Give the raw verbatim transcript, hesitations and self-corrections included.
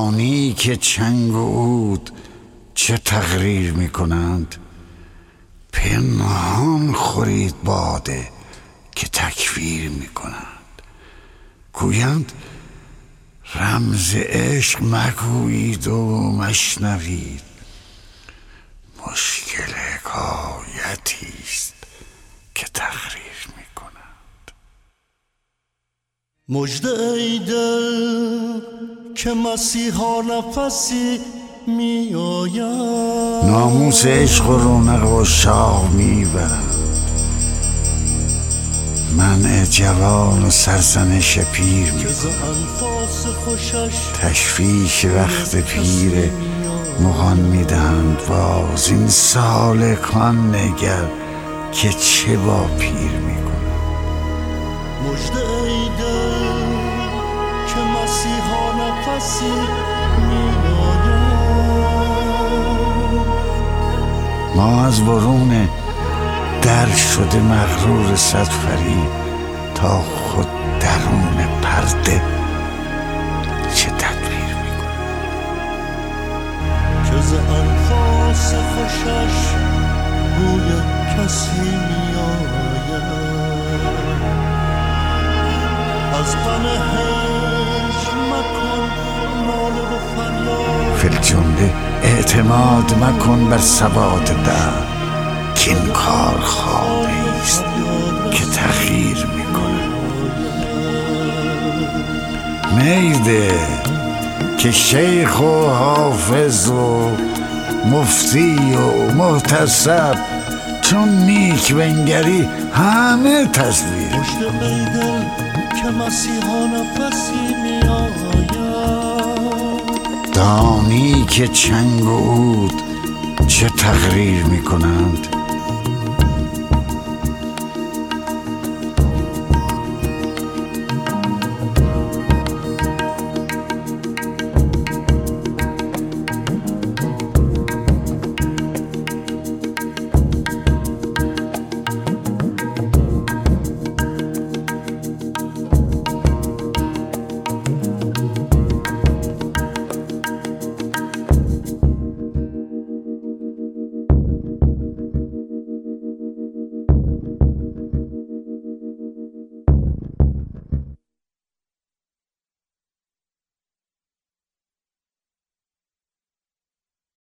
دانی که چنگ و عود چه تقریر می کنند؟ پنهان خورید باده که تکفیر می کنند. گویند رمز عشق مگویید و مشنوید، مشکل حکایتی است که تقریر می کنند. مژده ای دل که مسیحا نفسی می آید، ناموس عشق و رونق و شاه می برند. منع جوان و سرزنش پیر می تشویش وقت پیر مغان می دهند باز. این سالکان نگر که چه با پیر می کنند. مژده ای دل که مسیحا نفسی می آید. ما از برون در شده مغرور صد فریب، تا خود درون پرده چه تدبیر میکنه که ز انفاس خوشش بوی کسی میآید. از غم هجر مکن ناله و فریاد، فی الجمله اعتماد مکن بر ثبات دهر، که این کار خوابی است که تغییر میکنه. میده که شیخ و حافظ و مفتی و محتسب چون نیک بنگری همه تصویر. مژده ای دل که مسیحا نفسی می آید. دانی که چنگ و عود چه تقریر میکنند؟